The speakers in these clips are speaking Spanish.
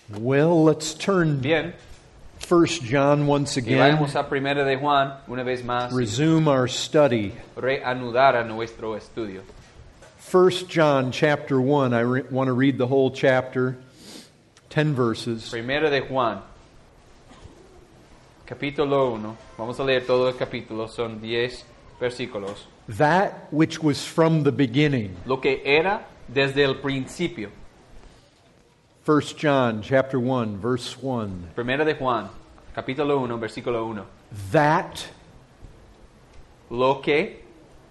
Well, let's turn Bien, 1 John once y again, vayamos a 1 de Juan una vez más, resume our study. reanudar a nuestro estudio. 1 John chapter 1, I want to read the whole chapter, 10 verses. 1 de Juan, capítulo 1. Vamos a leer todo el capítulo, son 10 versículos. That which was from the beginning. Lo que era desde el principio. 1 John chapter 1, verse 1. 1 de Juan, capítulo 1, versículo 1. That, Lo que,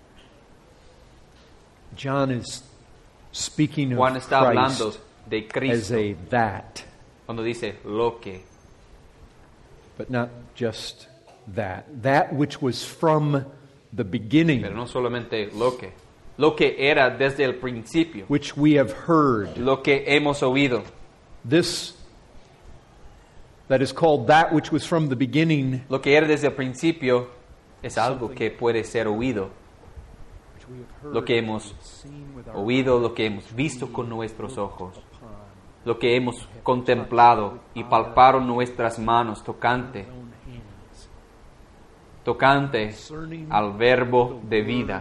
John is speaking Juan of está hablando Christ de as Cristo. a that, Cuando dice lo que, but not just that. That which was from the beginning, pero no solamente lo que era desde el principio, which we have heard. lo que hemos oído. This that is called that which was from the beginning, Lo que era desde el principio es algo que puede ser oído. Lo que hemos oído, lo que hemos visto con nuestros ojos, lo que hemos contemplado y palparon nuestras manos tocante al verbo de vida.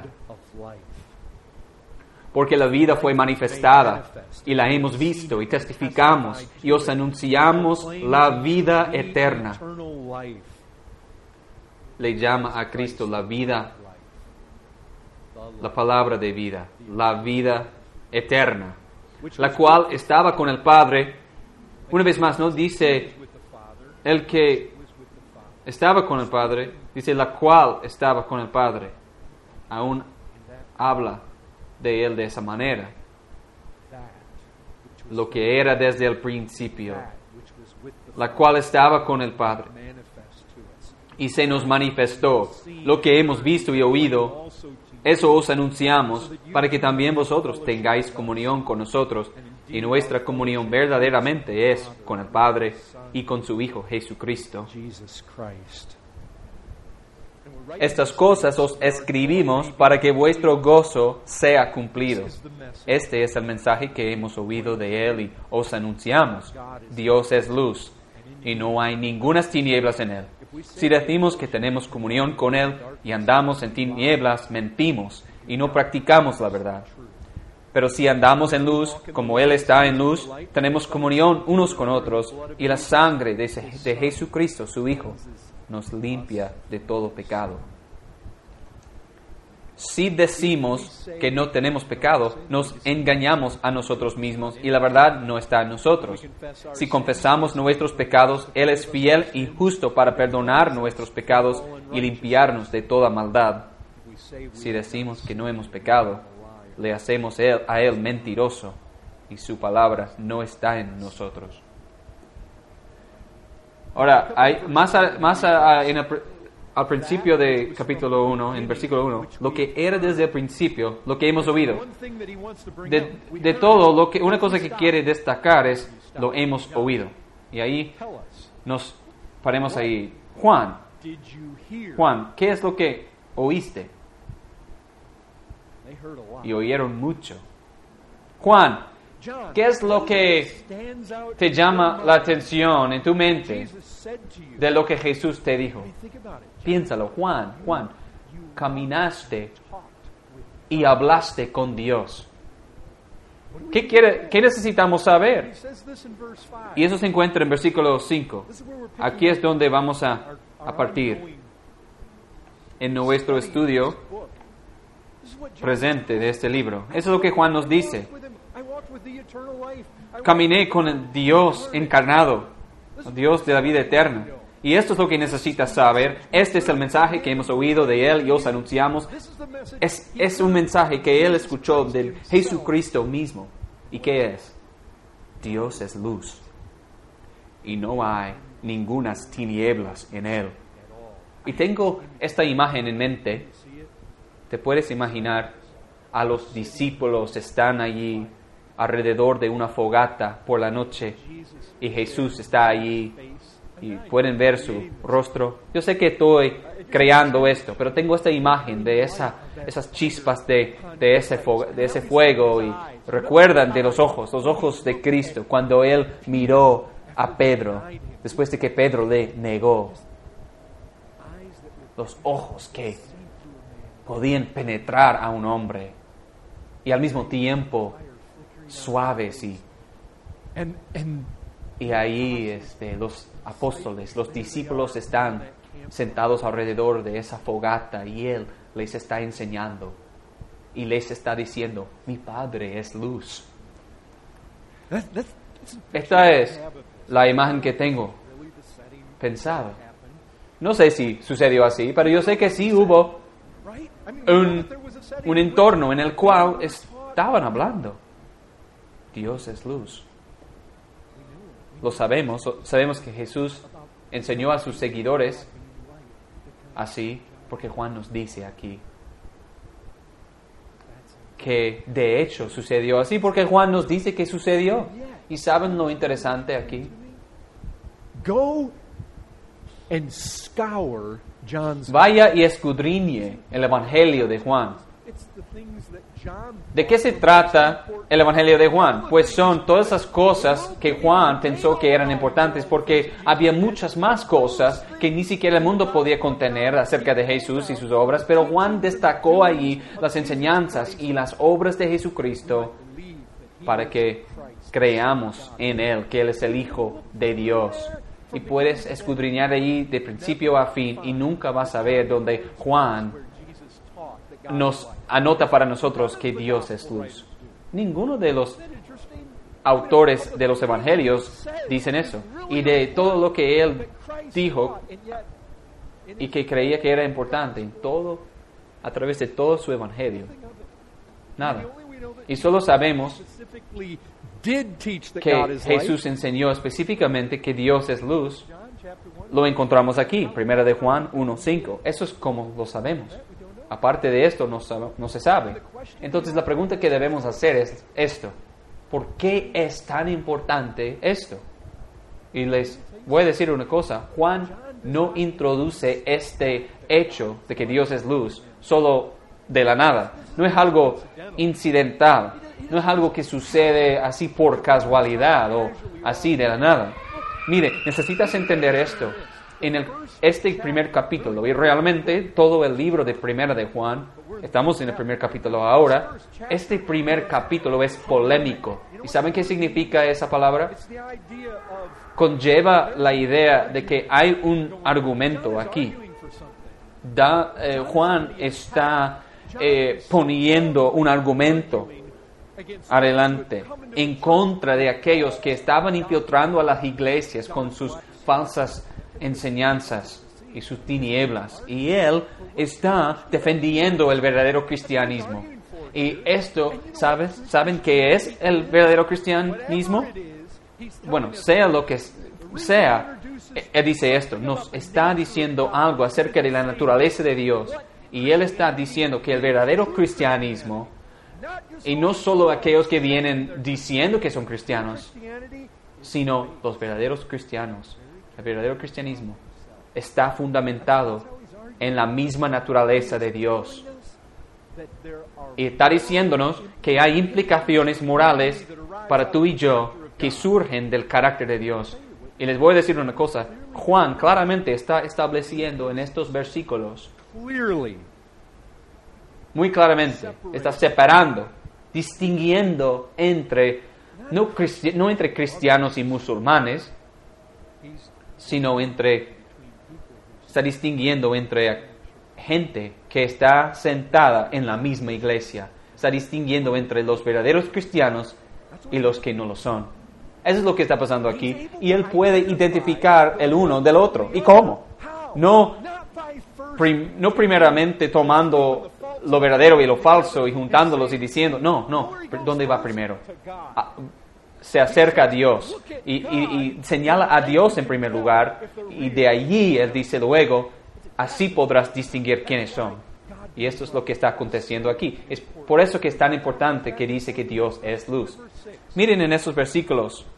Porque la vida fue manifestada y la hemos visto y testificamos y os anunciamos la vida eterna. Le llama a Cristo la vida, la palabra de vida, la vida eterna, la cual estaba con el Padre. Una vez más, no dice el que estaba con el Padre, dice la cual estaba con el Padre. Aún habla de él de esa manera. Lo que era desde el principio, la cual estaba con el Padre y se nos manifestó. Lo que hemos visto y oído, eso os anunciamos, para que también vosotros tengáis comunión con nosotros, y nuestra comunión verdaderamente es con el Padre y con su Hijo Jesucristo. Jesus Christ. Estas cosas os escribimos para que vuestro gozo sea cumplido. Este es el mensaje que hemos oído de Él y os anunciamos. Dios es luz y no hay ningunas tinieblas en Él. Si decimos que tenemos comunión con Él y andamos en tinieblas, mentimos y no practicamos la verdad. Pero si andamos en luz, como Él está en luz, tenemos comunión unos con otros, y la sangre de Jesucristo, su Hijo, nos limpia de todo pecado. Si decimos que no tenemos pecado, nos engañamos a nosotros mismos y la verdad no está en nosotros. Si confesamos nuestros pecados, Él es fiel y justo para perdonar nuestros pecados y limpiarnos de toda maldad. Si decimos que no hemos pecado, le hacemos a Él mentiroso y su palabra no está en nosotros. Ahora, hay al principio de capítulo 1, en versículo 1, lo que era desde el principio, lo que hemos oído. De todo, una cosa que quiere destacar es lo hemos oído. Y ahí nos paremos ahí. Juan, ¿qué es lo que oíste? Y oyeron mucho. Juan, ¿qué es lo que te llama la atención en tu mente de lo que Jesús te dijo? Piénsalo, Juan, caminaste y hablaste con Dios. ¿Qué necesitamos saber? Y eso se encuentra en versículo 5. Aquí es donde vamos a partir en nuestro estudio presente de este libro. Eso es lo que Juan nos dice. Caminé con el Dios encarnado, el Dios de la vida eterna. Y esto es lo que necesitas saber. Este es el mensaje que hemos oído de Él y os anunciamos. Es un mensaje que Él escuchó de Jesucristo mismo. ¿Y qué es? Dios es luz. Y no hay ningunas tinieblas en Él. Y tengo esta imagen en mente. ¿Te puedes imaginar? A los discípulos están allí alrededor de una fogata por la noche y Jesús está allí y pueden ver su rostro. Yo sé que estoy creando esto, pero tengo esta imagen de esas chispas de ese fuego y recuerdan de los ojos de Cristo cuando Él miró a Pedro, después de que Pedro le negó. Los ojos que podían penetrar a un hombre y al mismo tiempo suaves y ahí los apóstoles, los discípulos están sentados alrededor de esa fogata y Él les está enseñando y les está diciendo, mi Padre es luz. Esta es la imagen que tengo pensado. No sé si sucedió así, pero yo sé que sí hubo un entorno en el cual estaban hablando. Dios es luz. Lo sabemos que Jesús enseñó a sus seguidores así, porque Juan nos dice aquí que de hecho sucedió así, porque Juan nos dice que sucedió. ¿Y saben lo interesante aquí? Go and scour John's. Vaya y escudriñe el Evangelio de Juan. It's the things that John ¿De qué se trata el Evangelio de Juan? Pues son todas esas cosas que Juan pensó que eran importantes, porque había muchas más cosas que ni siquiera el mundo podía contener acerca de Jesús y sus obras, pero Juan destacó allí las enseñanzas y las obras de Jesucristo para que creamos en Él, que Él es el Hijo de Dios. Y puedes escudriñar allí de principio a fin y nunca vas a ver donde Juan nos anota para nosotros que Dios es luz. Ninguno de los autores de los evangelios dicen eso. Y de todo lo que él dijo y que creía que era importante en todo, a través de todo su evangelio, nada. Y solo sabemos que Jesús enseñó específicamente que Dios es luz. Lo encontramos aquí, 1 de Juan 1:5. Eso es como lo sabemos. Aparte de esto, no se sabe. Entonces, la pregunta que debemos hacer es esto. ¿Por qué es tan importante esto? Y les voy a decir una cosa. Juan no introduce este hecho de que Dios es luz solo de la nada. No es algo incidental. No es algo que sucede así por casualidad o así de la nada. Mire, necesitas entender esto. En este primer capítulo, y realmente todo el libro de Primera de Juan, estamos en el primer capítulo ahora, este primer capítulo es polémico. ¿Y saben qué significa esa palabra? Conlleva la idea de que hay un argumento aquí. Juan está poniendo un argumento adelante en contra de aquellos que estaban infiltrando a las iglesias con sus falsas enseñanzas y sus tinieblas, y él está defendiendo el verdadero cristianismo. Y esto, ¿saben qué es el verdadero cristianismo? Bueno, sea lo que sea, él dice esto, nos está diciendo algo acerca de la naturaleza de Dios, y él está diciendo que el verdadero cristianismo, y no solo aquellos que vienen diciendo que son cristianos, sino los verdaderos cristianos, el verdadero cristianismo está fundamentado en la misma naturaleza de Dios. Y está diciéndonos que hay implicaciones morales para tú y yo que surgen del carácter de Dios. Y les voy a decir una cosa. Juan claramente está estableciendo en estos versículos, muy claramente, está separando, distinguiendo entre, no entre cristianos y musulmanes, sino está distinguiendo entre gente que está sentada en la misma iglesia. Está distinguiendo entre los verdaderos cristianos y los que no lo son. Eso es lo que está pasando aquí. Y él puede identificar el uno del otro. ¿Y cómo? No primeramente tomando lo verdadero y lo falso y juntándolos y diciendo, no, ¿dónde va primero? Se acerca a Dios y señala a Dios en primer lugar, y de allí él dice luego, así podrás distinguir quiénes son. Y esto es lo que está aconteciendo aquí. Es por eso que es tan importante que dice que Dios es luz. Miren en esos versículos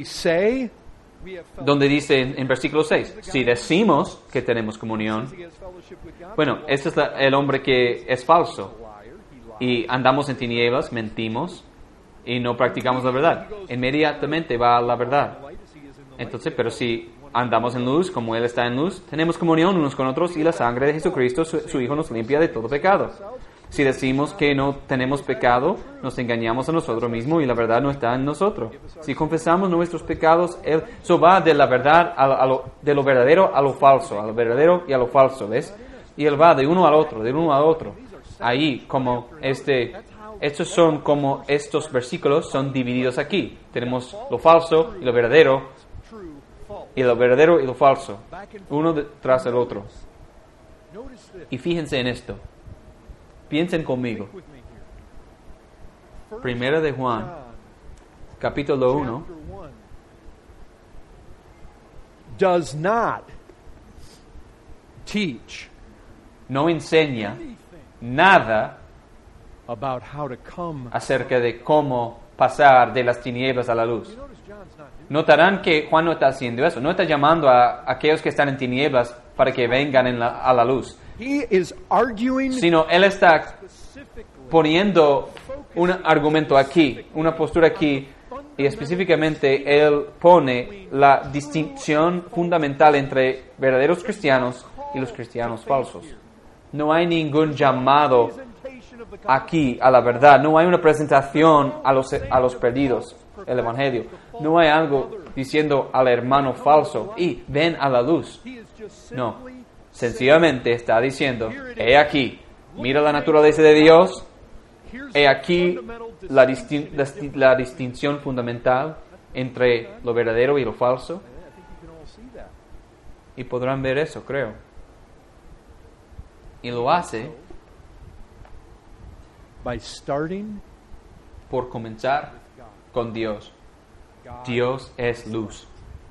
donde dice en versículo 6, si decimos que tenemos comunión, bueno, este es el hombre que es falso y andamos en tinieblas, mentimos y no practicamos la verdad. Inmediatamente va a la verdad. Entonces, pero si andamos en luz, como Él está en luz, tenemos comunión unos con otros y la sangre de Jesucristo, su Hijo, nos limpia de todo pecado. Si decimos que no tenemos pecado, nos engañamos a nosotros mismos y la verdad no está en nosotros. Si confesamos nuestros pecados, eso va de la verdad, de lo verdadero a lo falso, a lo verdadero y a lo falso, ¿ves? Y Él va de uno al otro, de uno al otro. Ahí, como estos son como estos versículos son divididos aquí. Tenemos lo falso y lo verdadero, y lo verdadero y lo falso, uno tras el otro. Y fíjense en esto. Piensen conmigo. Primera de Juan, capítulo 1, does not teach no enseña nada about how to come. acerca de cómo pasar de las tinieblas a la luz. Notarán que Juan no está haciendo eso, no está llamando a aquellos que están en tinieblas para que vengan a la luz, He is arguing sino Él está poniendo un argumento aquí, una postura aquí, y específicamente Él pone la distinción fundamental entre verdaderos cristianos y los cristianos falsos. No hay ningún llamado aquí a la verdad, no hay una presentación a los perdidos, el Evangelio. No hay algo diciendo al hermano falso, y ven a la luz. No, sencillamente está diciendo, he aquí, mira la naturaleza de Dios, he aquí la distinción fundamental entre lo verdadero y lo falso. Y podrán ver eso, creo. Y lo hace by starting por comenzar con Dios. Dios es luz.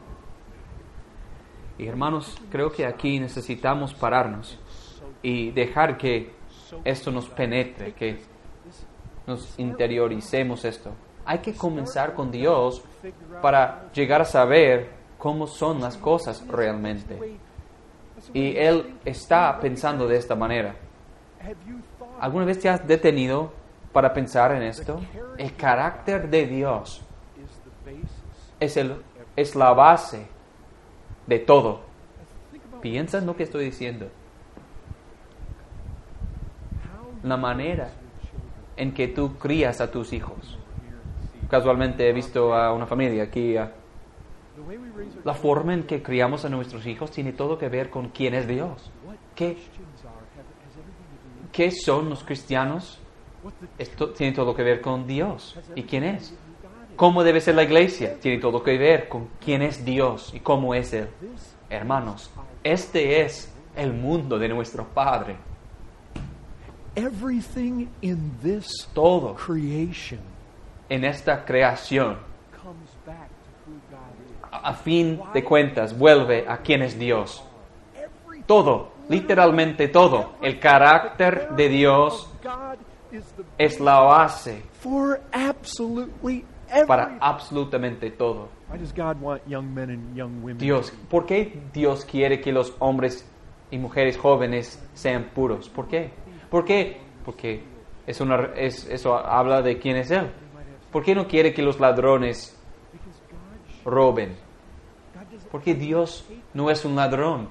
Y hermanos, creo que aquí necesitamos pararnos y dejar que esto nos penetre, que nos interioricemos esto. Hay que comenzar con Dios para llegar a saber cómo son las cosas realmente. Y Él está pensando de esta manera. ¿Alguna vez te has detenido para pensar en esto? El carácter de Dios es la base de todo. ¿Piensas lo que estoy diciendo? La manera en que tú crías a tus hijos. Casualmente he visto a una familia aquí. La forma en que criamos a nuestros hijos tiene todo que ver con quién es Dios. ¿Qué son los cristianos? Esto tiene todo que ver con Dios y quién es. ¿Cómo debe ser la iglesia? Tiene todo que ver con quién es Dios y cómo es Él. Hermanos, este es el mundo de nuestro Padre. everything in this Todo creation en esta creación, comes back to who God is. a fin de cuentas, vuelve a quién es Dios. Todo, literalmente todo. El carácter de Dios God is the es la base for absolutely para everything. absolutamente todo. Why does God want young men and young women? Dios, ¿por qué Dios quiere que los hombres y mujeres jóvenes sean puros? ¿Por qué? ¿Por qué? Porque eso habla de quién es Él. ¿Por qué no quiere que los ladrones roben? Porque Dios no es un ladrón.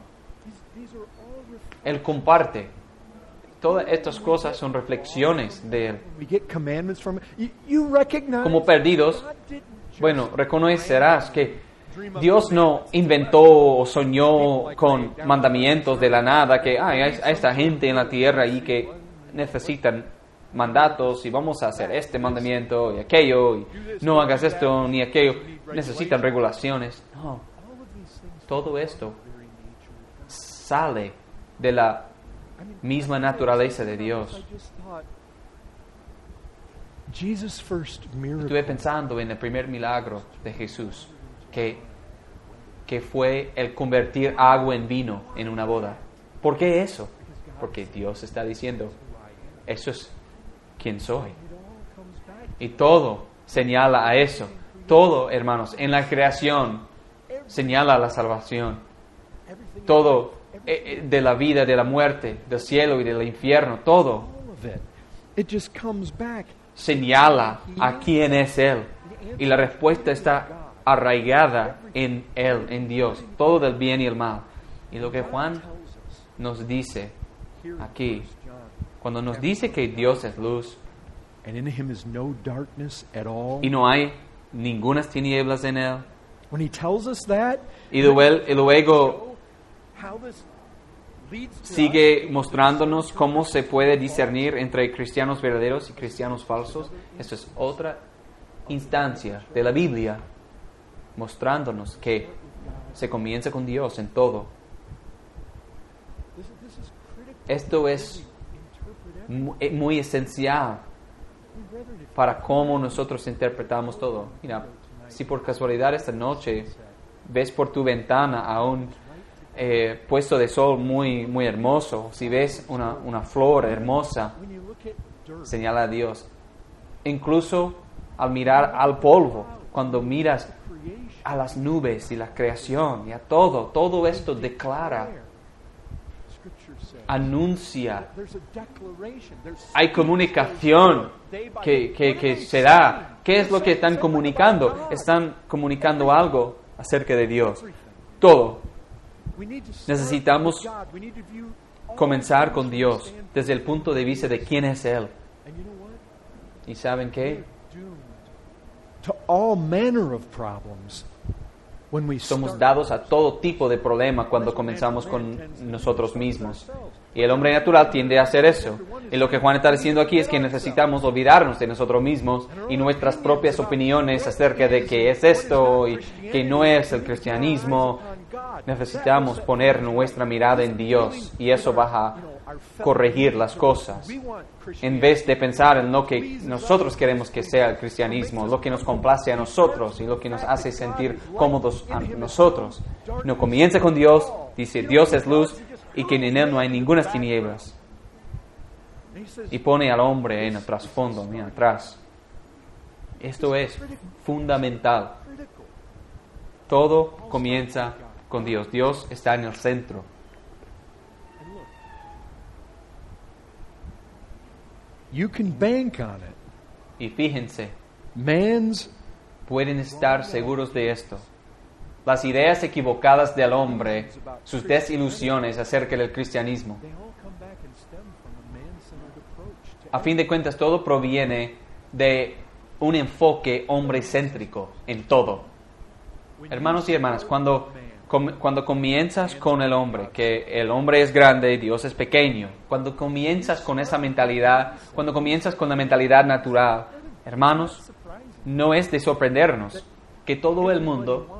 Él comparte. Todas estas cosas son reflexiones de Él. We get commandments from you recognize Como perdidos, God didn't just bueno, reconocerás que Dios no inventó o soñó con mandamientos de la nada, que hay esta gente en la tierra y que necesitan mandatos y vamos a hacer este mandamiento y aquello y no hagas esto ni aquello. Necesitan regulaciones. No, todo esto sale de la misma naturaleza de Dios. I just thought Jesus' first miracle Estuve pensando en el primer milagro de Jesús, que fue el convertir agua en vino en una boda. ¿Por qué eso? Porque Dios está diciendo, eso es quien soy. Y todo señala a eso. Todo, hermanos, en la creación señala a la salvación. Todo de la vida, de la muerte, del cielo y del infierno, todo all of it. It just comes back. señala a quién es Él. Y la respuesta está arraigada en Él, en Dios, todo del bien y el mal. Y lo que Juan nos dice aquí, cuando nos dice que Dios es luz and in him is no darkness at all. y no hay ningunas tinieblas en Él, When he tells us that, y luego how this leads to sigue mostrándonos cómo se puede discernir entre cristianos verdaderos y cristianos falsos. Esto es otra instancia de la Biblia mostrándonos que se comienza con Dios en todo. this is critical. Esto es Interpret muy esencial para cómo nosotros interpretamos todo. Mira, si por casualidad esta noche ves por tu ventana a un puesto de sol muy, muy hermoso, si ves una flor hermosa, when you look at dirt, señala a Dios. Incluso al mirar al polvo, cuando miras creation, a las nubes y la creación y a todo esto declara, Scripture says, anuncia, there's a declaration. hay comunicación que se da. ¿Qué es lo que están comunicando? Están comunicando algo acerca de Dios. Todo. We need to start Necesitamos with God. We need to view all comenzar things con Dios from the desde el punto de vista de quién es Él. And you know what? ¿Y saben qué? We're doomed to all manner of problems when we Somos start. dados a todo tipo de problema cuando comenzamos con nosotros mismos. Y el hombre natural tiende a hacer eso. Y lo que Juan está diciendo aquí es que necesitamos olvidarnos de nosotros mismos y nuestras propias opiniones acerca de qué es esto y qué no es el cristianismo. Necesitamos poner nuestra mirada en Dios y eso va a corregir las cosas. En vez de pensar en lo que nosotros queremos que sea el cristianismo, lo que nos complace a nosotros y lo que nos hace sentir cómodos a nosotros. No comienza con Dios, dice Dios es luz y que en Él no hay ninguna tinieblas. Y pone al hombre en el trasfondo, mira, atrás. Esto es fundamental. Todo comienza con Dios. Dios está en el centro. You can bank on it. Y fíjense, Man's pueden estar seguros de esto. Las ideas equivocadas del hombre, sus desilusiones acerca del cristianismo, they all come back and stem from a man-centered approach to a fin de cuentas todo proviene de un enfoque hombre-céntrico en todo. Hermanos y hermanas, cuando comienzas con el hombre, que el hombre es grande y Dios es pequeño, cuando comienzas con esa mentalidad, cuando comienzas con la mentalidad natural, hermanos, no es de sorprendernos que todo el mundo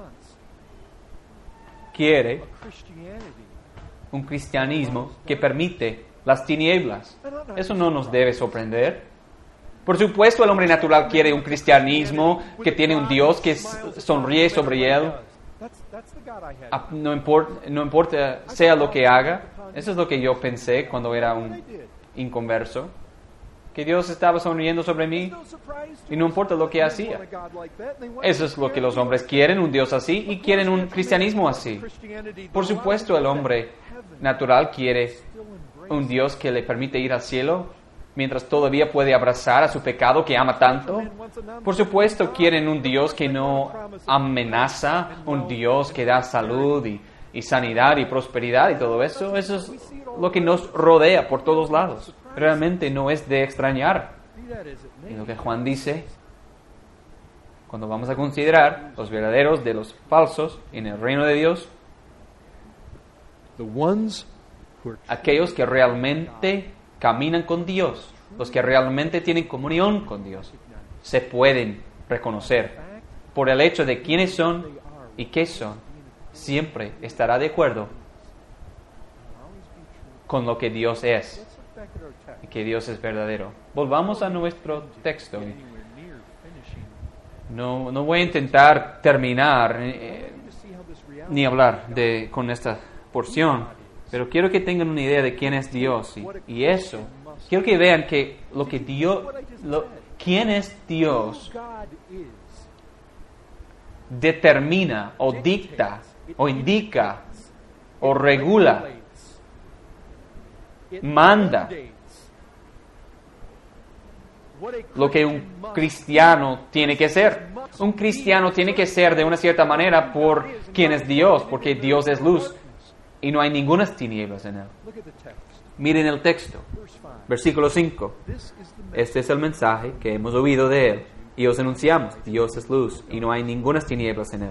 quiere Christianity. un cristianismo que permite las tinieblas. Eso no nos debe sorprender. Por supuesto, el hombre natural quiere un cristianismo que tiene un Dios que sonríe sobre él. That's the God I had. No importa sea lo que haga. Eso es lo que yo pensé cuando era un inconverso. Que Dios estaba sonriendo sobre mí No surprise to y no importa lo que hacía. want a God like that. They want Eso es lo que los hombres quieren, un Dios así, y quieren un cristianismo así. Christianity. Por supuesto, el hombre natural quiere un Dios que le permite ir al cielo mientras todavía puede abrazar a su pecado que ama tanto. Por supuesto, quieren un Dios que no amenaza, un Dios que da salud y sanidad y prosperidad y todo eso. Eso es lo que nos rodea por todos lados. Realmente no es de extrañar. Y lo que Juan dice, cuando vamos a considerar los verdaderos de los falsos en el reino de Dios, The ones who are aquellos que realmente caminan con Dios, los que realmente tienen comunión con Dios, se pueden reconocer por el hecho de quiénes son y qué son. Siempre estará de acuerdo con lo que Dios es back at our text. y que Dios es verdadero. Volvamos a nuestro texto. Anywhere near finishing. No voy a intentar terminar To see how this reality ni hablar con esta porción, pero quiero que tengan una idea de quién es Dios y eso. Quiero que vean que lo que Dios, quién es Dios God is. determina o dicta o indica o regula, It manda mandates lo que un cristiano tiene que ser. Un cristiano tiene que ser de una cierta manera por quien es Dios, porque Dios es luz y no hay ninguna tinieblas en él. Miren el texto, versículo 5. Este es el mensaje que hemos oído de él y os anunciamos: Dios es luz y no hay ninguna tinieblas en él.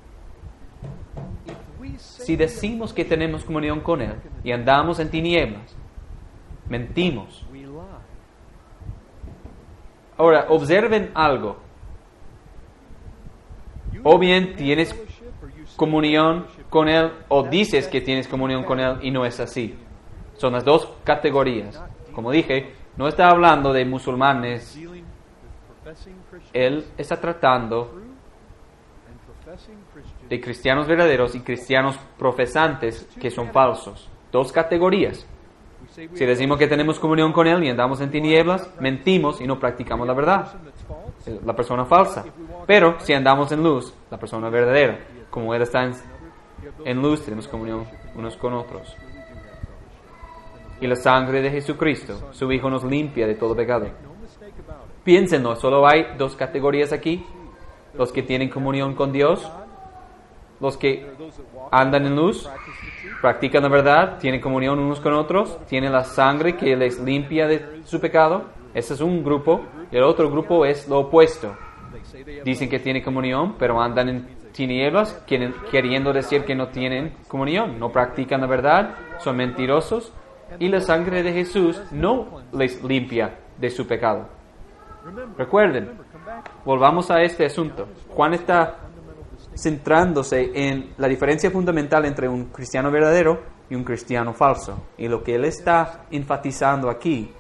Si decimos que tenemos comunión con él y andamos en tinieblas, mentimos. Ahora, observen algo. O bien tienes comunión con él o dices que tienes comunión con él y no es así. Son las dos categorías. Como dije, no está hablando de musulmanes. Él está tratando de cristianos verdaderos y cristianos profesantes que son falsos. Dos categorías. Si decimos que tenemos comunión con él y andamos en tinieblas, mentimos y no practicamos la verdad. La persona falsa. Pero si andamos en luz, la persona verdadera. Como él está en luz, tenemos comunión unos con otros. Y la sangre de Jesucristo, su Hijo, nos limpia de todo pecado. Piénsenlo, solo hay dos categorías aquí: los que tienen comunión con Dios, los que andan en luz, practican la verdad, tienen comunión unos con otros, tienen la sangre que les limpia de su pecado. Ese es un grupo. Y el otro grupo es lo opuesto. Dicen que tienen comunión, pero andan en tinieblas, queriendo decir que no tienen comunión, no practican la verdad, son mentirosos, y la sangre de Jesús no les limpia de su pecado. Recuerden, volvamos a este asunto. Juan está centrándose en la diferencia fundamental entre un cristiano verdadero y un cristiano falso. Y lo que él está enfatizando aquí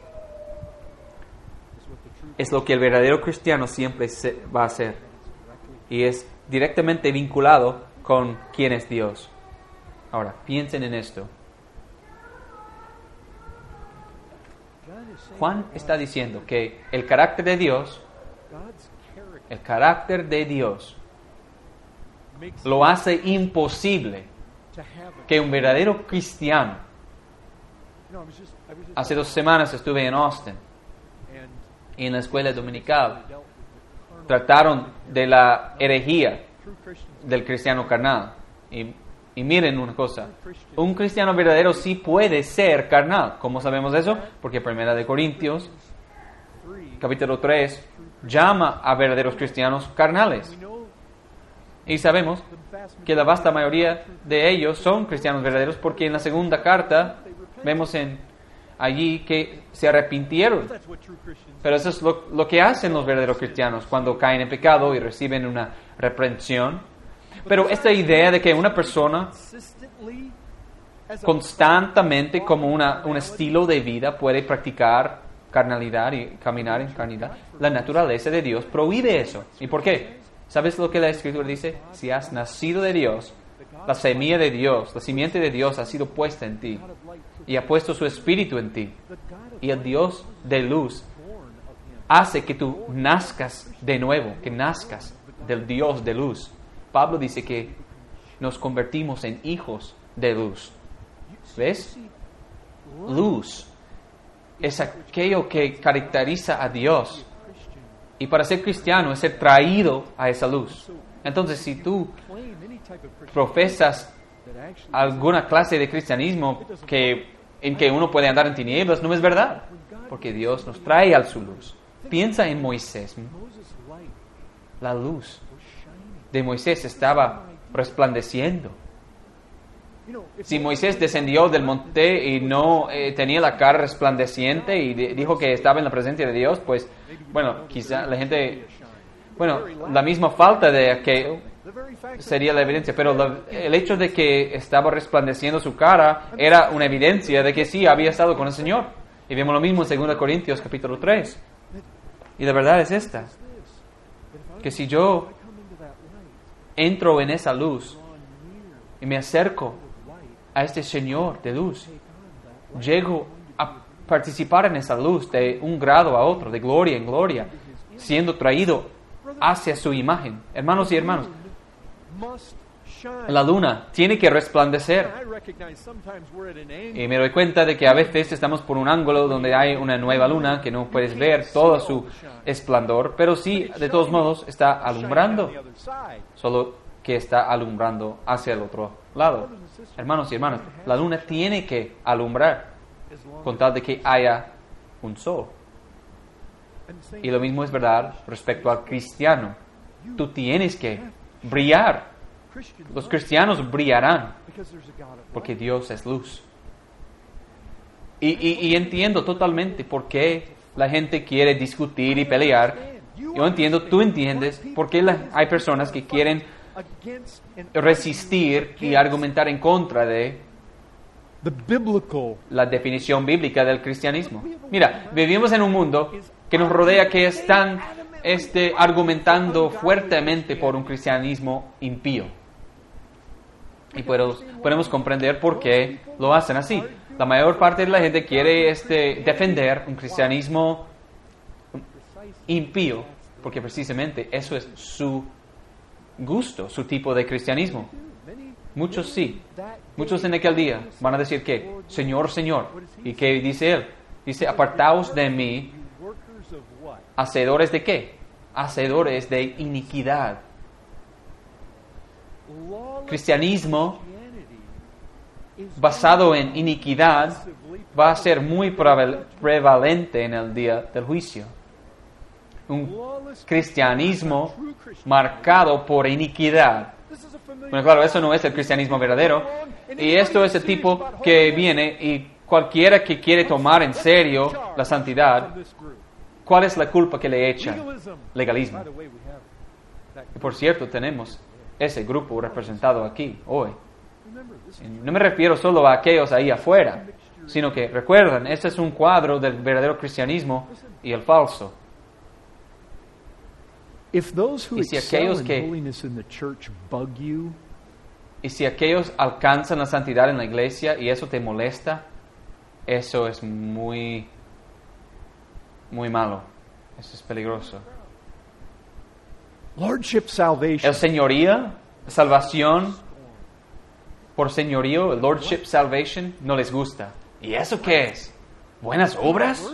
es lo que el verdadero cristiano siempre va a hacer. Y es directamente vinculado con quién es Dios. Ahora, piensen en esto. Juan está diciendo que el carácter de Dios lo hace imposible que un verdadero cristiano. Hace 2 semanas estuve en Austin y en la escuela dominical trataron de la herejía del cristiano carnal. Y miren una cosa, un cristiano verdadero sí puede ser carnal. ¿Cómo sabemos eso? Porque 1 Corintios, capítulo 3, llama a verdaderos cristianos carnales. Y sabemos que la vasta mayoría de ellos son cristianos verdaderos porque en la segunda carta vemos allí que se arrepintieron. Pero eso es lo que hacen los verdaderos cristianos cuando caen en pecado y reciben una reprensión. Pero esta idea de que una persona constantemente como un estilo de vida puede practicar carnalidad y caminar en carnalidad, la naturaleza de Dios prohíbe eso. ¿Y por qué? ¿Sabes lo que la Escritura dice? Si has nacido de Dios, la semilla de Dios, la simiente de Dios ha sido puesta en ti y ha puesto su espíritu en ti. Y el Dios de luz hace que tú nazcas de nuevo, que nazcas del Dios de luz. Pablo dice que nos convertimos en hijos de luz. ¿Ves? Luz es aquello que caracteriza a Dios. Y para ser cristiano es ser traído a esa luz. Entonces, si tú profesas alguna clase de cristianismo en que uno puede andar en tinieblas, no es verdad. Porque Dios nos trae a su luz. Piensa en Moisés. La luz de Moisés estaba resplandeciendo. Si Moisés descendió del monte y no tenía la cara resplandeciente y dijo que estaba en la presencia de Dios, pues, bueno, quizá la gente, la misma falta de aquello sería la evidencia, pero el hecho de que estaba resplandeciendo su cara era una evidencia de que sí había estado con el Señor. Y vemos lo mismo en 2 Corintios capítulo 3. Y la verdad es esta, que si yo entro en esa luz y me acerco a este Señor de luz, llego a participar en esa luz de un grado a otro, de gloria en gloria, siendo traído hacia su imagen. Hermanos y hermanas, La luna tiene que resplandecer. Y me doy cuenta de que a veces estamos por un ángulo donde hay una nueva luna que no puedes ver todo su esplendor, pero sí, de todos modos, está alumbrando. Solo que está alumbrando hacia el otro lado. Hermanos y hermanas, la luna tiene que alumbrar con tal de que haya un sol. Y lo mismo es verdad respecto al cristiano. Tú tienes que brillar. Los cristianos brillarán porque Dios es luz. Y entiendo totalmente por qué la gente quiere discutir y pelear. Yo entiendo, tú entiendes por qué hay personas que quieren resistir y argumentar en contra de la definición bíblica del cristianismo. Mira, vivimos en un mundo que nos rodea que están argumentando fuertemente por un cristianismo impío. Y podemos comprender por qué lo hacen así. La mayor parte de la gente quiere defender un cristianismo impío, porque precisamente eso es su gusto, su tipo de cristianismo. Muchos sí. Muchos en aquel día van a decir que, Señor, Señor. ¿Y qué dice Él? Dice, apartaos de mí, ¿hacedores de qué? Hacedores de iniquidad. Cristianismo basado en iniquidad va a ser muy prevalente en el día del juicio. Un cristianismo marcado por iniquidad. Bueno, claro, eso no es el cristianismo verdadero. Y esto es el tipo que viene y cualquiera que quiere tomar en serio la santidad, ¿cuál es la culpa que le echa? Legalismo. Y por cierto, tenemos ese grupo representado aquí hoy. No me refiero solo a aquellos ahí afuera, sino que recuerden, este es un cuadro del verdadero cristianismo y el falso. Y si aquellos alcanzan la santidad en la iglesia y eso te molesta, eso es muy, muy malo. Eso es peligroso. Lordship salvation. El señoría, salvación por señorío, el lordship salvation, no les gusta. ¿Y eso qué es? ¿Buenas obras?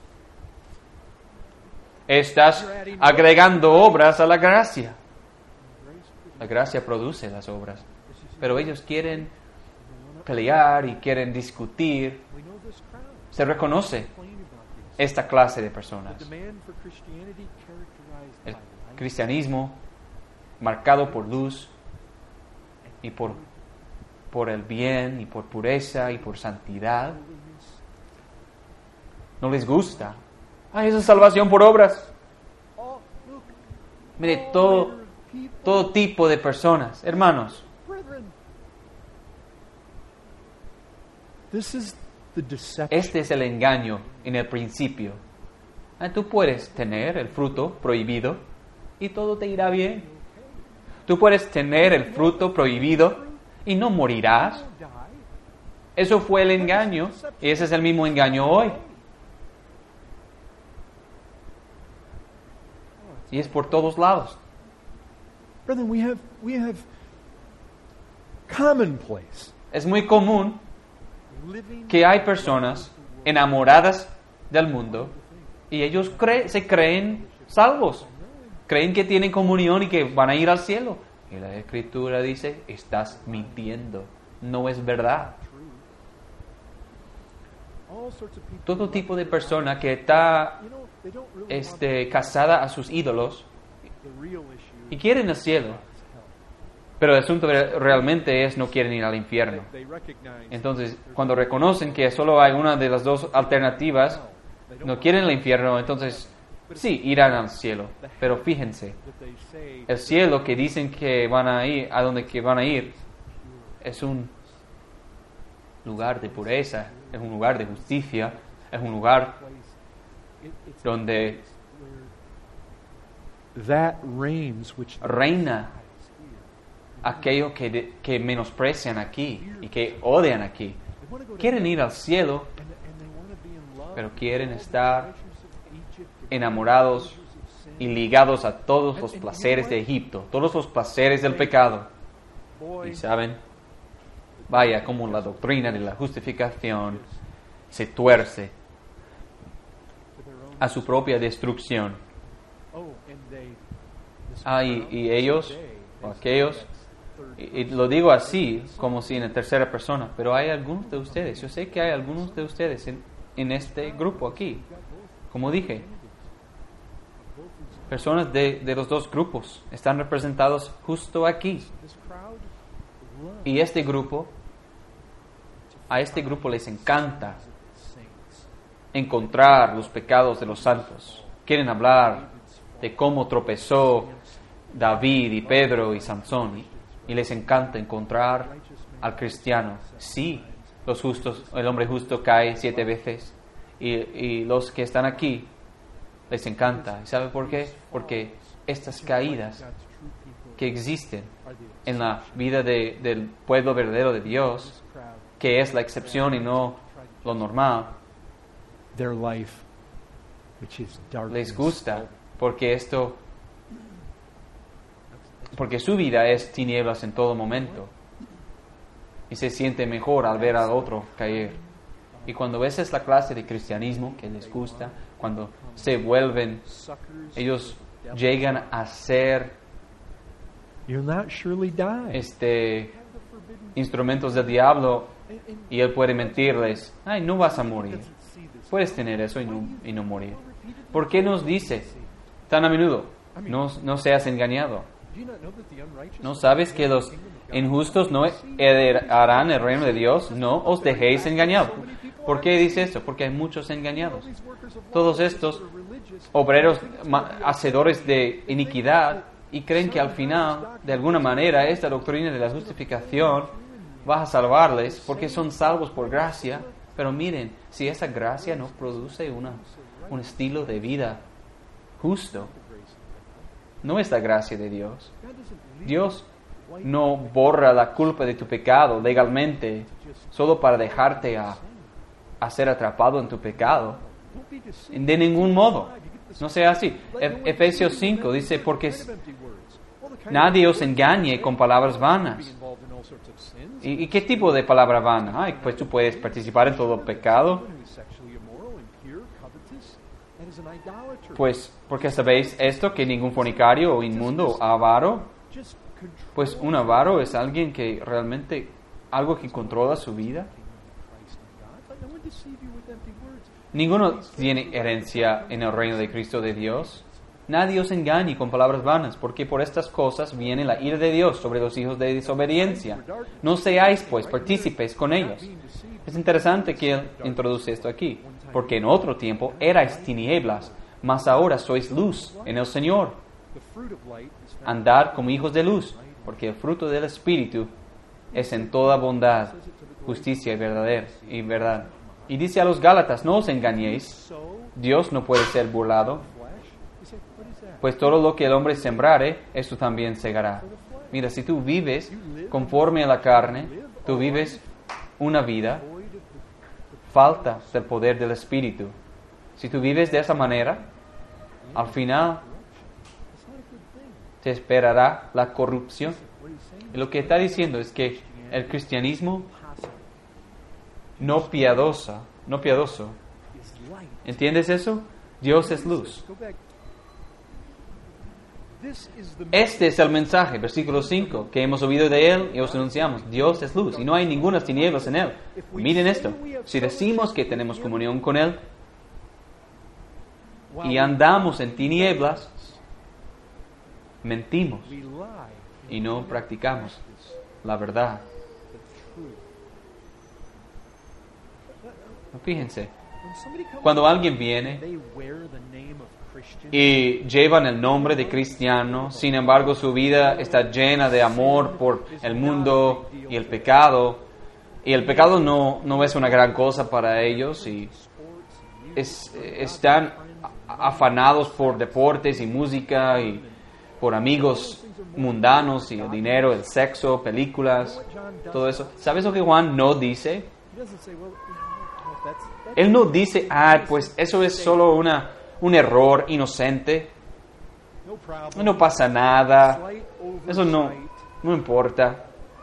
Estás agregando obras a la gracia. La gracia produce las obras. Pero ellos quieren pelear y quieren discutir. Se reconoce esta clase de personas. El cristianismo marcado por luz y por el bien y por pureza y por santidad no les gusta. Esa es salvación por obras. Mire, todo tipo de personas, hermanos. Este es el engaño en el principio. Tú puedes tener el fruto prohibido y todo te irá bien. Tú puedes tener el fruto prohibido y no morirás. Eso fue el engaño y ese es el mismo engaño hoy. Y es por todos lados. Brethren, we have commonplace. Es muy común que hay personas enamoradas del mundo y ellos se creen salvos. Creen que tienen comunión y que van a ir al cielo. Y la Escritura dice, estás mintiendo. No es verdad. Todo tipo de persona que está casada a sus ídolos y quieren el cielo, pero el asunto realmente es no quieren ir al infierno. Entonces, cuando reconocen que solo hay una de las dos alternativas, no quieren el infierno, entonces sí, irán al cielo. Pero fíjense, el cielo que dicen que van a ir, a donde que van a ir, es un lugar de pureza, es un lugar de justicia, es un lugar donde reina aquello que menosprecian aquí y que odian aquí. Quieren ir al cielo, pero quieren estar enamorados y ligados a todos los placeres de Egipto, todos los placeres del pecado. Y saben, vaya como la doctrina de la justificación se tuerce a su propia destrucción. Y ellos, o aquellos, y lo digo así, como si en la tercera persona, pero hay algunos de ustedes, yo sé que hay algunos de ustedes en este grupo aquí, como dije, personas de los dos grupos están representados justo aquí. Y este grupo, a este grupo les encanta encontrar los pecados de los santos. Quieren hablar de cómo tropezó David y Pedro y Sansón. Y les encanta encontrar al cristiano. Sí, los justos, el hombre justo cae 7 veces. Y los que están aquí les encanta. ¿Y sabe por qué? Porque estas caídas que existen en la vida del pueblo verdadero de Dios, que es la excepción y no lo normal, les gusta porque su vida es tinieblas en todo momento y se siente mejor al ver al otro caer. Y cuando esa es la clase de cristianismo que les gusta, cuando se vuelven, ellos llegan a ser instrumentos del diablo y él puede mentirles, ay, no vas a morir, puedes tener eso y no morir. ¿Por qué nos dice tan a menudo, no seas engañado? ¿No sabes que los injustos no heredarán el reino de Dios? No os dejéis engañar. ¿Por qué dice esto? Porque hay muchos engañados. Todos estos obreros hacedores de iniquidad y creen que al final, de alguna manera, esta doctrina de la justificación va a salvarles porque son salvos por gracia. Pero miren, si esa gracia no produce un estilo de vida justo, no es la gracia de Dios. Dios no borra la culpa de tu pecado legalmente solo para dejarte a ser atrapado en tu pecado. De ningún modo. No sea así. Efesios 5 dice, porque nadie os engañe con palabras vanas. ¿Y qué tipo de palabra vana? Ay, pues tú puedes participar en todo pecado. Pues, porque sabéis esto, que ningún fornicario o inmundo o avaro, pues un avaro es alguien que realmente, algo que controla su vida. Ninguno tiene herencia en el reino de Cristo de Dios. Nadie os engañe con palabras vanas, porque por estas cosas viene la ira de Dios sobre los hijos de desobediencia. No seáis, pues, partícipes con ellos. Es interesante que él introduce esto aquí, porque en otro tiempo erais tinieblas, mas ahora sois luz en el Señor. Andad como hijos de luz, porque el fruto del Espíritu es en toda bondad, justicia y verdad. Y dice a los Gálatas, no os engañéis, Dios no puede ser burlado, pues todo lo que el hombre sembrare, esto también segará. Mira, si tú vives conforme a la carne, tú vives una vida falta del poder del Espíritu. Si tú vives de esa manera, al final te esperará la corrupción. Y lo que está diciendo es que el cristianismo no piadoso, ¿entiendes eso? Dios es luz. Este es el mensaje, versículo 5, que hemos oído de Él y os anunciamos. Dios es luz y no hay ninguna tinieblas en Él. Miren esto, si decimos que tenemos comunión con Él y andamos en tinieblas, mentimos y no practicamos la verdad. Fíjense, cuando alguien viene y llevan el nombre de cristiano, sin embargo su vida está llena de amor por el mundo y el pecado no es una gran cosa para ellos y están afanados por deportes y música y por amigos mundanos y el dinero, el sexo, películas, todo eso. ¿Sabes lo que Juan no dice? Él no dice, pues eso es solo un error inocente, no pasa nada, eso no importa.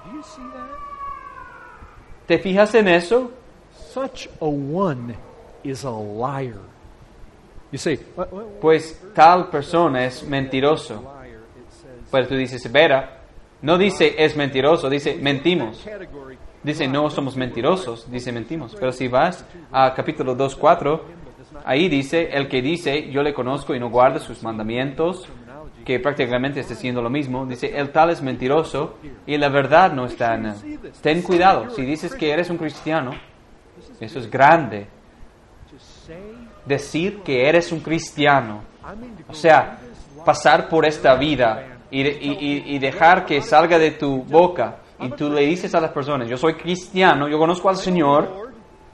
Do you see that? ¿Te fijas en eso? Such a one is a liar. You say, Pues tal persona es mentiroso. liar, it says. Pero tú dices, Vera, no dice es mentiroso, dice mentimos. Category. Dice no somos mentirosos, dice mentimos. Pero si vas a capítulo 2:4, ahí dice, el que dice yo le conozco y no guarda sus mandamientos, que prácticamente está haciendo lo mismo, dice el tal es mentiroso y la verdad no está en él. Ten cuidado, si dices que eres un cristiano, eso es grande. To say, Decir que eres un cristiano, I'm going to go o sea, through this life. pasar por esta vida y dejar que salga de tu boca y tú le dices a las personas, yo soy cristiano, yo conozco al Señor,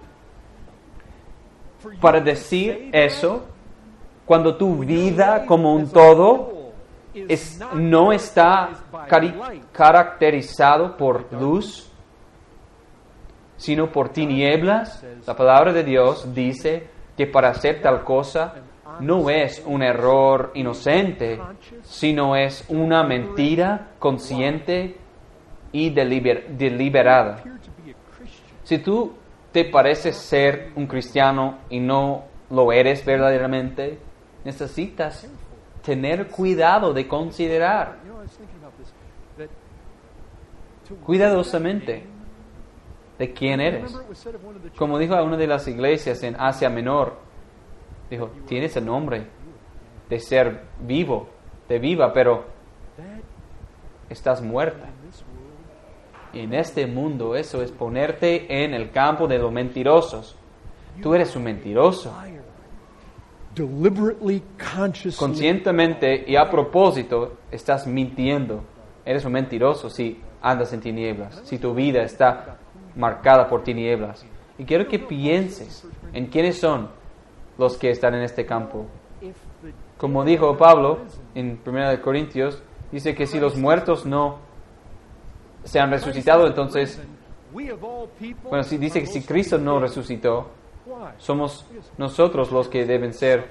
para decir eso, cuando tu vida como un todo no está caracterizado por luz, sino por tinieblas. La palabra de Dios dice que para hacer tal cosa no es un error inocente, sino es una mentira consciente y deliberada. Appear to be a Christian. Si tú te pareces ser un cristiano y no lo eres verdaderamente, necesitas tener cuidado de considerar You know, I was thinking about this. That to cuidadosamente de quién eres. remember it was said of one of the Como dijo a una de las iglesias en Asia Menor, dijo, tienes el nombre de ser vivo, de viva, pero that estás muerta. in this world Y en este mundo eso es ponerte en el campo de los mentirosos. Tú eres un mentiroso. liar. Deliberately, consciously. Conscientemente y a propósito estás mintiendo. Eres un mentiroso si andas en tinieblas, si tu vida está marcada por tinieblas. Y quiero que pienses en quiénes son los que están en este campo. If the Como dijo Pablo en 1 Corintios, dice que si los muertos no se han resucitado, entonces, we of all people, bueno, si dice que si Cristo no resucitó, why? somos nosotros los que deben ser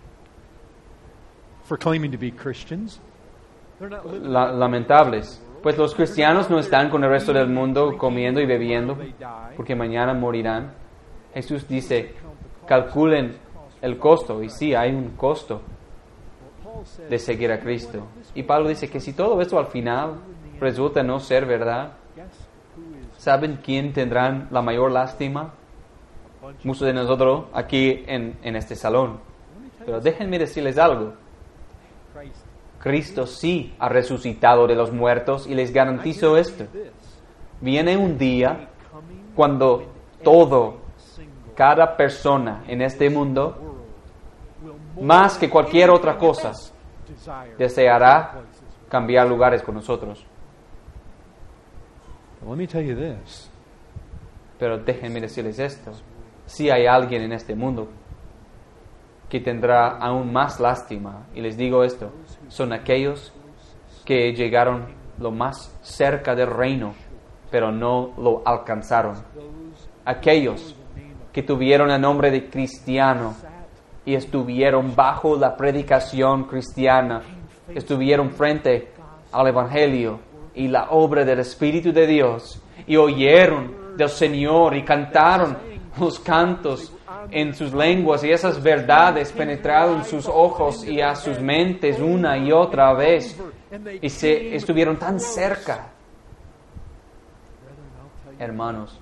For claiming to be Christians. They're not living lamentables. Pues los cristianos no están con el resto del mundo comiendo y bebiendo porque mañana morirán. Jesús dice, calculen el costo, y sí, hay un costo Paul said, de seguir a Cristo. Y Pablo dice que si todo esto al final resulta no ser verdad, guess who is ¿saben quién tendrán la mayor lástima? a bunch Muchos de nosotros aquí en este salón. Pero déjenme decirles algo. of Christ? Cristo sí ha resucitado de los muertos y les garantizo esto. This Viene un día coming cuando todo, single cada persona en este mundo, world will more más que cualquier otra cosa, desire deseará places. cambiar lugares con nosotros. Well, let me tell you this. Pero déjenme decirles esto. Si hay alguien en este mundo que tendrá aún más lástima, y les digo esto, son aquellos que llegaron lo más cerca del reino, pero no lo alcanzaron. Those Aquellos que tuvieron el nombre de cristiano sat y estuvieron bajo la predicación cristiana, estuvieron frente al Evangelio y la obra del Espíritu de Dios, y oyeron del Señor y cantaron los cantos en sus lenguas, y esas verdades penetraron en sus ojos y a sus mentes una y otra vez, y se estuvieron tan cerca. brethren, I'll tell you, Hermanos,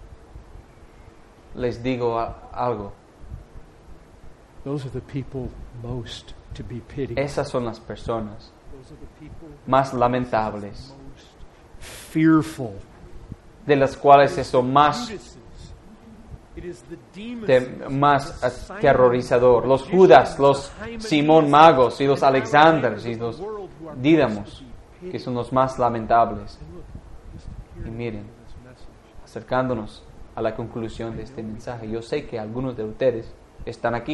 les digo algo. those are the people most to be pitied. Esas son las personas Those are the people más lamentables, most fearful. de las cuales son más, Judases. It is the demons, más the Simons, aterrorizador. Los the Judas, magicians, los the Hymenaeus, Simón Magos y los the Alexanders y Alexanders los of the world who are Dídamos, most to be que pitied. son los más lamentables. And look, just Y hearing miren, this message, acercándonos a la conclusión de este mensaje, yo sé que algunos de ustedes están aquí. I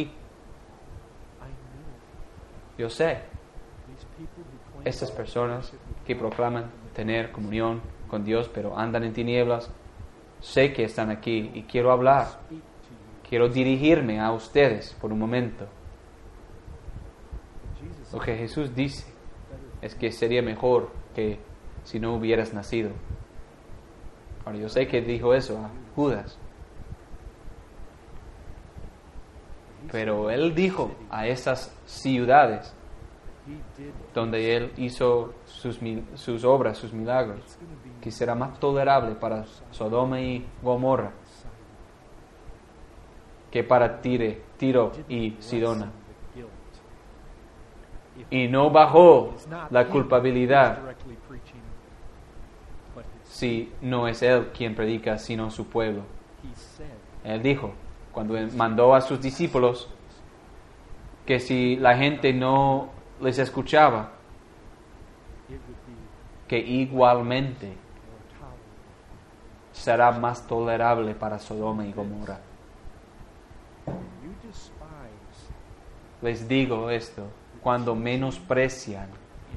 know Yo sé, these people who claim estas personas que proclaman tener comunión con Dios, pero andan en tinieblas, sé que están aquí y quiero hablar. speak to you. Quiero dirigirme a ustedes por un momento. Jesus Lo que Jesús dice es que sería mejor que si no hubieras nacido. Ahora, yo sé que dijo eso a Judas. Pero él dijo a esas ciudades donde él hizo sus obras, sus milagros, que será más tolerable para Sodoma y Gomorra que para Tiro y Sidona. Y no bajó la culpabilidad si no es él quien predica, sino su pueblo. Él dijo, cuando él mandó a sus discípulos, que si la gente no les escuchaba, que igualmente será más tolerable para Sodoma y Gomorra. Les digo esto, cuando menosprecian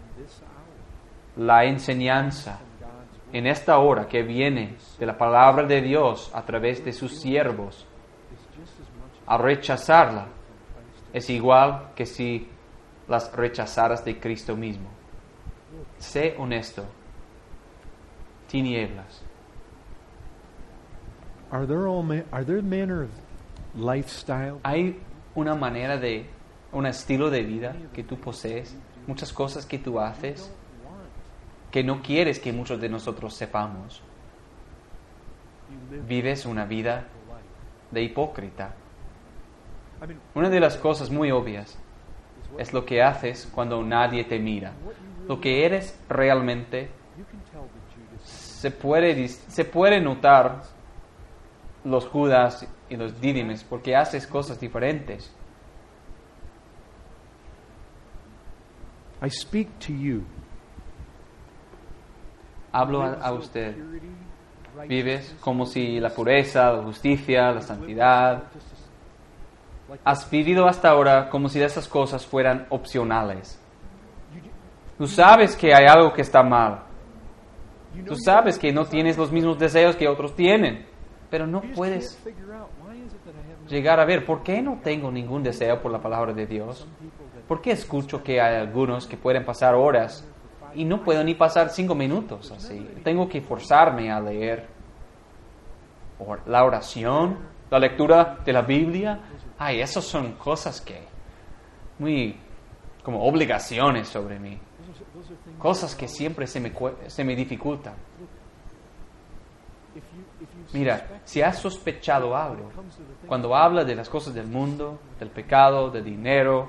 la enseñanza en esta hora que viene de la palabra de Dios a través de sus siervos, a rechazarla, es igual que si las rechazaras de Cristo mismo. Sé honesto. Tinieblas. Are there manner of lifestyle? Hay una manera un estilo de vida que tú posees, muchas cosas que tú haces que no quieres que muchos de nosotros sepamos. Vives una vida de hipócrita. Una de las cosas muy obvias es lo que haces cuando nadie te mira. Lo que eres realmente se puede notar los Judas y los Dídimes porque haces cosas diferentes. I speak to you. Hablo a usted. Vives como si la pureza, la justicia, la santidad. Has vivido hasta ahora como si esas cosas fueran opcionales. Tú sabes que hay algo que está mal. Tú sabes que no tienes los mismos deseos que otros tienen. Pero no puedes llegar a ver por qué no tengo ningún deseo por la palabra de Dios. ¿Por qué escucho que hay algunos que pueden pasar horas y no puedo ni pasar 5 minutos así? Tengo que forzarme a leer. O la oración, la lectura de la Biblia. Ay, esas son cosas que muy como obligaciones sobre mí. Cosas que siempre se me dificultan. Mira, si has sospechado algo, cuando habla de las cosas del mundo, del pecado, del dinero,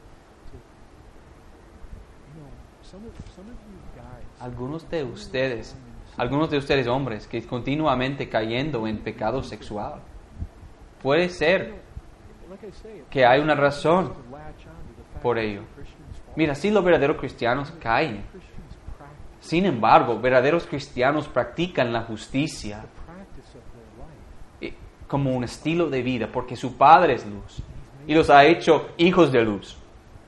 algunos de ustedes hombres que continuamente cayendo en pecado sexual, puede ser que hay una razón por ello. Mira, sí, los verdaderos cristianos caen. Sin embargo, verdaderos cristianos practican la justicia como un estilo de vida, porque su Padre es luz y los ha hecho hijos de luz.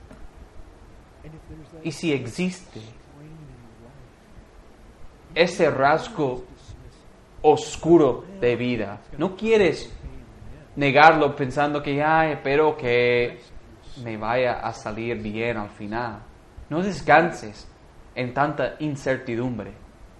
Y si existe ese rasgo oscuro de vida, no quieres negarlo pensando que espero que me vaya a salir bien al final. No descanses en tanta incertidumbre.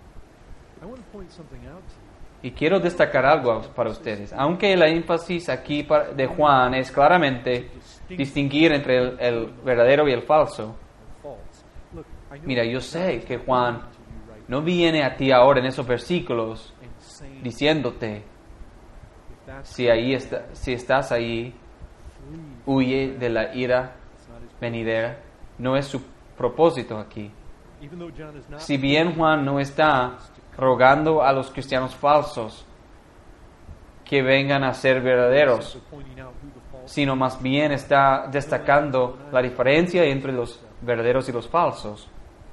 Y quiero destacar algo para ustedes. Aunque el énfasis aquí de Juan es claramente distinguir entre el verdadero y el falso. Mira, yo sé que Juan no viene a ti ahora en esos versículos diciéndote, si estás ahí, huye de la ira venidera. No es su propósito aquí. Si bien Juan no está rogando a los cristianos falsos que vengan a ser verdaderos, sino más bien está destacando la diferencia entre los verdaderos y los falsos.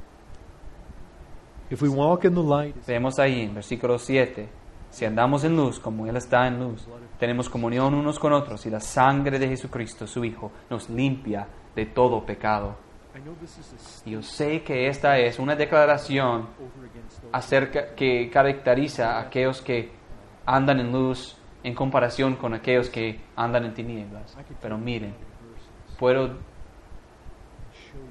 Vemos ahí en versículo 7, si andamos en luz como Él está en luz, tenemos comunión unos con otros y la sangre de Jesucristo, su Hijo, nos limpia de todo pecado. Yo sé que esta es una declaración que caracteriza a aquellos que andan en luz en comparación con aquellos que andan en tinieblas. Pero miren, puedo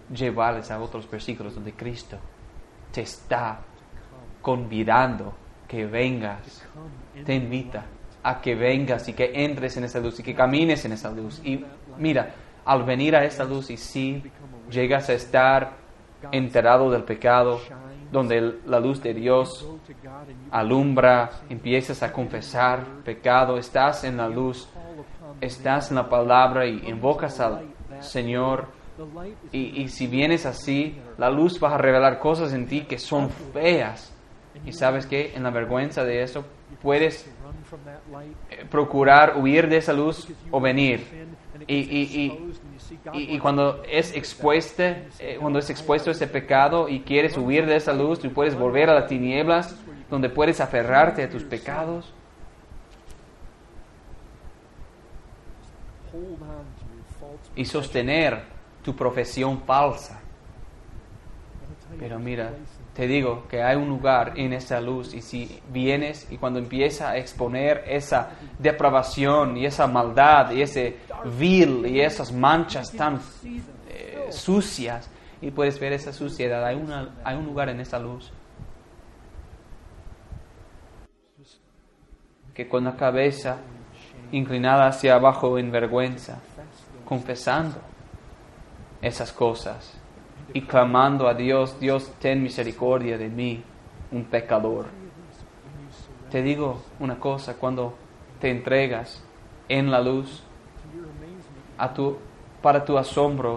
llevarles a otros versículos donde Cristo te está convidando que vengas. Te invita a que vengas y que entres en esa luz y que camines en esa luz. Y mira, al venir a esa luz y si llegas a estar enterado del pecado, donde la luz de Dios alumbra, empiezas a confesar pecado, estás en la luz, estás en la palabra y invocas al Señor. Y si vienes así, la luz va a revelar cosas en ti que son feas. Y sabes que en la vergüenza de eso puedes procurar huir de esa luz o venir. Y cuando es expuesto ese pecado y quieres huir de esa luz, tú puedes volver a las tinieblas donde puedes aferrarte a tus pecados. Y sostener tu profesión falsa. Pero mira, te digo que hay un lugar en esa luz y si vienes y cuando empieza a exponer esa depravación y esa maldad y ese vil y esas manchas tan sucias y puedes ver esa suciedad, hay un lugar en esa luz que con la cabeza inclinada hacia abajo en vergüenza, confesando esas cosas y clamando a Dios, Dios, ten misericordia de mí, un pecador. Te digo una cosa, cuando te entregas en la luz, para tu asombro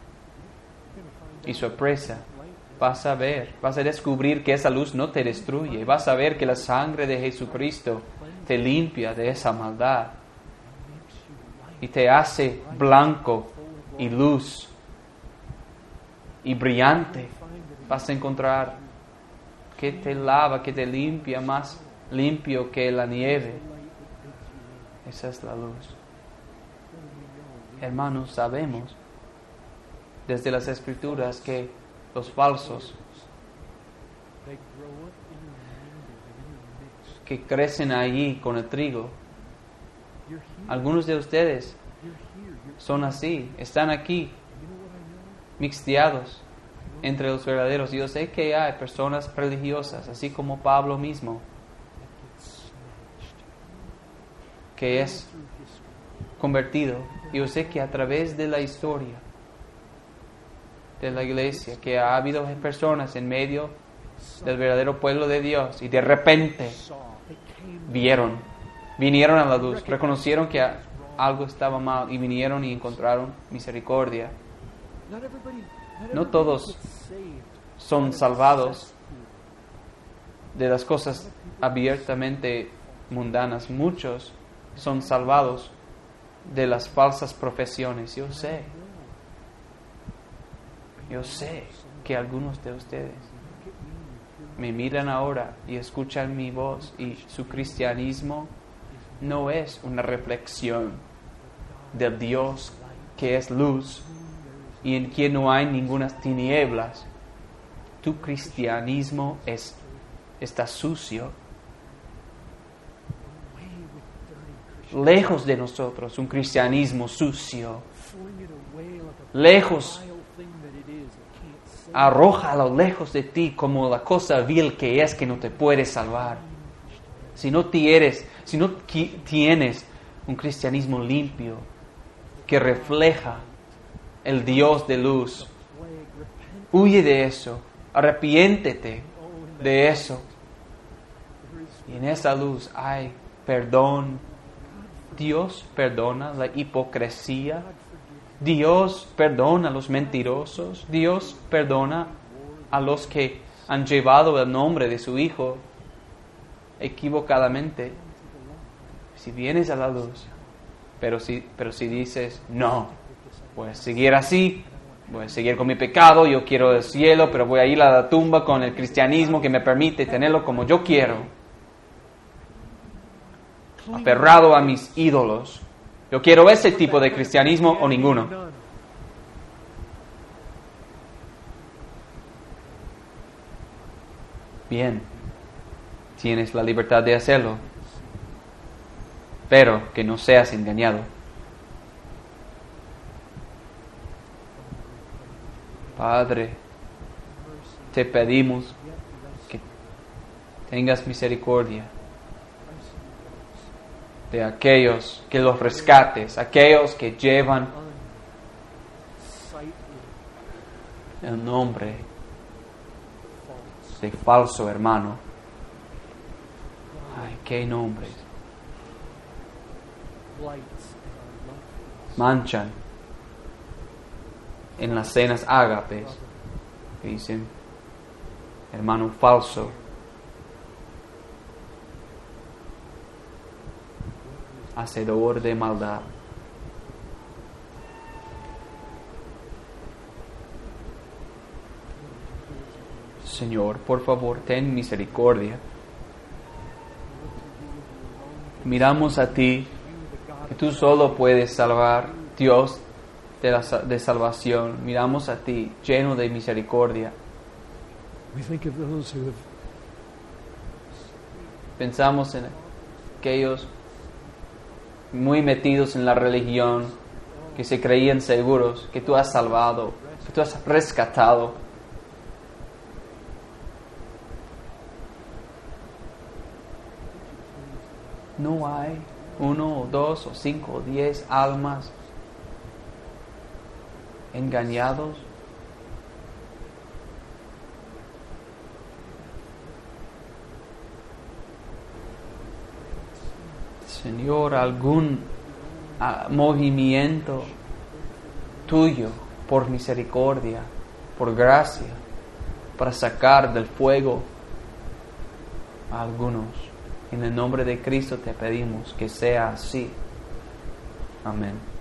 y sorpresa, vas a descubrir que esa luz no te destruye, vas a ver que la sangre de Jesucristo te limpia de esa maldad y te hace blanco y luz y brillante. Vas a encontrar que te lava, que te limpia, más limpio que la nieve. Esa es la luz. Hermanos, sabemos desde las Escrituras que los falsos que crecen allí con el trigo, algunos de ustedes son así, están aquí mixteados entre los verdaderos. Yo sé que hay personas religiosas, así como Pablo mismo, que es convertido. Yo sé que a través de la historia de la iglesia, que ha habido personas en medio del verdadero pueblo de Dios y de repente vinieron a la luz, reconocieron que algo estaba mal y vinieron y encontraron misericordia. No todos son salvados de las cosas abiertamente mundanas. Muchos son salvados de las falsas profesiones. Yo sé que algunos de ustedes me miran ahora y escuchan mi voz y su cristianismo no es una reflexión del Dios que es luz y en quien no hay ninguna tinieblas. Tu cristianismo está sucio. Lejos de nosotros, un cristianismo sucio. Lejos, arrójalo lejos de ti como la cosa vil que es, que no te puede salvar. Si no tienes un cristianismo limpio que refleja el Dios de luz, huye de eso, arrepiéntete de eso. Y en esa luz hay perdón. Dios perdona la hipocresía. Dios perdona a los mentirosos. Dios perdona a los que han llevado el nombre de su Hijo equivocadamente. Si vienes a la luz, pero si dices, no, voy a seguir así, voy a seguir con mi pecado, yo quiero el cielo, pero voy a ir a la tumba con el cristianismo que me permite tenerlo como yo quiero, aferrado a mis ídolos. Yo quiero ese tipo de cristianismo o ninguno. Bien, tienes la libertad de hacerlo, pero que no seas engañado. Padre, te pedimos tengas misericordia de aquellos que los rescates, aquellos que llevan el nombre de falso hermano. Ay, qué nombres. Manchan en las cenas ágapes, que dicen hermano falso. Hacedor de maldad. Señor, por favor, ten misericordia. Miramos a ti, que tú solo puedes salvar, Dios de salvación. Miramos a ti, lleno de misericordia. Pensamos en aquellos muy metidos en la religión, que se creían seguros, que tú has salvado, que tú has rescatado. No hay 1 o 2 o 5 o 10 almas engañados. Señor, algún movimiento tuyo por misericordia, por gracia, para sacar del fuego a algunos. En el nombre de Cristo te pedimos que sea así. Amén.